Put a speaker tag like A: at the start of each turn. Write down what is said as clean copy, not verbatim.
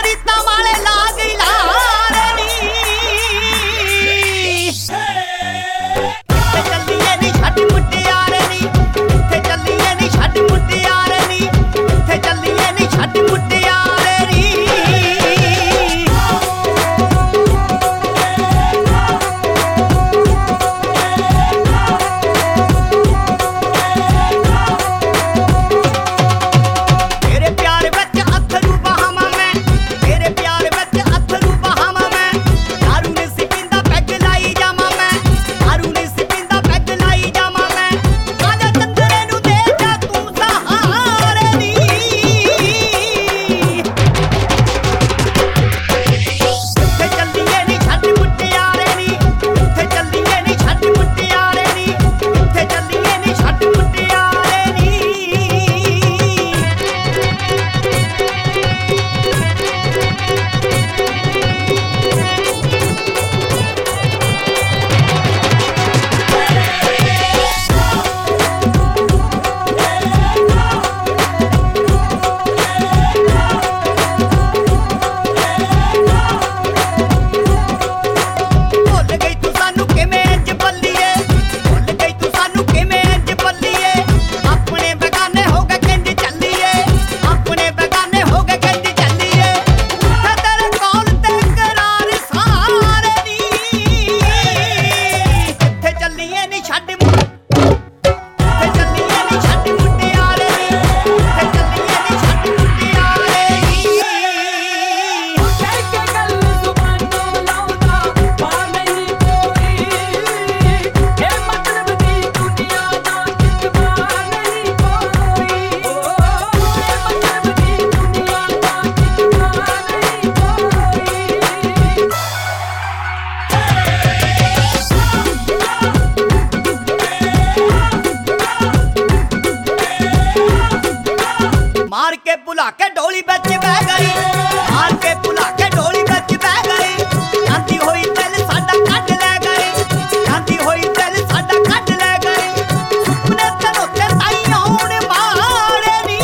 A: ਰੀਤਾਂ ਵਾਲੇ ਲਾਗ ਲਾਰੇ ਨੀ ਕਿੱਥੇ ਚੱਲੀਏ ਨੀ ਛੱਡ ਮੁਟਿਆਰੇ ਨੀ ਕਿੱਥੇ ਚੱਲੀਏ ਨੀ ਛੱਡ ਮੁਟਿਆਰੇ ਨੀ ਕਿੱਥੇ ਚੱਲੀਏ ਨੀ ਛੱਡ ਮੁਟਿਆਰੇ ਨੀ ਤੇਰੇ ਪਿਆਰ ਵਿੱਚ ਅੱਥਰੂ ਬਹਾਵਾਂ ਮੈਂ ਤੇਰੇ ਪਿਆਰ ਵਿੱਚ ਅੱਥਰੂ ਬਹਾਵਾਂ ਮੈਂ ਦਾਰੂ ਨਹੀਂ ਸੀ ਪੀਂਦਾ ਪੈਗ ਲਾਈ ਜਾਵਾਂ ਮੈਂ ਦਾਰੂ ਨਹੀਂ ਸੀ ਪੀਂਦਾ ਪੈਗ ਲਾਈ ਜਾਵਾਂ ਮੈਂ ਆਜਾ ਚੰਦਰੇ ਨੂੰ ਦੇ ਜਾ ਤੂੰ ਸਹਾਰੇ ਨੀ ਕਿੱਥੇ ਚੱਲੀਏ ਨੀ ਛੱਡ ਮੁਟਿਆਰੇ ਨੀ ਕਿੱਥੇ ਚੱਲੀਏ ਨੀ ਛੱਡ ਮੁਟਿਆਰੇ ਨੀ ਕਿੱਥੇ ਚੱਲੀਏ ਨੀ ਛੱਡ ਮੁਟਿਆਰੇ ਨੀ ਭੁੱਲ ਗਈ ਤੂੰ ਸਾਨੂੰ ਕਿਵੇਂ ਇੰਜ ਬੱਲੀਏ ਭੁੱਲ ਗਈ ਤੂੰ ਸਾਨੂੰ ਕਿਵੇਂ ਇੰਜ ਬੱਲੀਏ ਆਪਣੇ ਬੇਗਾਨੇ ਹੋ ਗਏ ਕਿੰਜ ਚੱਲੀਏ ਆਪਣੇ ਬੇਗਾਨੇ ਹੋ ਗਏ ਕਿੰਜ ਚੱਲੀਏ ਉੱਥੇ ਤੇਰੇ ਕੋਲ ਤੇ ਕਰਾਰ ਸਾਰੇ ਨੀ ਕਿੱਥੇ ਚੱਲੀਏ ਨੀ ਛੱਡ ਕਿੱਥੇ ਚੱਲੀਏ ਨੀ ਛੱਡ ਮੁਟਿਆਰੇ ਨੀ ਕਿੱਥੇ ਚੱਲੀਏ ਨੀ ਛੱਡ ਮੁਟਿਆਰੇ ਨੀ
B: ਕਹਿ ਕੇ ਗੱਲ ਜ਼ੁਬਾਨੋਂ ਲਾਉਂਦਾ ਪਾ ਨਹੀਂ ਕੋਈ ਇਹ ਮਤਲਬ ਦੀ ਦੁਨੀਆ ਦਾ ਕਿਤਬਾ ਨਹੀਂ ਕੋਈ ਇਹ ਮਤਲਬ ਦੀ ਦੁਨੀਆ ਦਾ ਕਿਤਬਾ ਨਹੀਂ ਕੋਈ
A: ਮਾਰ ਕੇ ਭੁਲਾ ਕੇ ਡੋਲੀ ਵਿੱਚ ਬਹਿ ਗਈ ਮਾਰ ਕੇ ਭੁਲਾ ਕੇ ਡੋਲੀ ਵਿੱਚ ਬਹਿ ਗਈ ਜਾਂਦੀ ਹੋਈ ਦਿਲ ਸਾਡਾ ਕੱਢ ਲੈ ਗਈ ਜਾਂਦੀ ਹੋਈ ਦਿਲ ਸਾਡਾ ਕੱਢ ਲੈ ਗਈ ਸੁਪਨੇ ਤੈਨੂੰ ਤੇ ਤਾਈ ਆਉਣ ਮਾਰੇ ਨੀ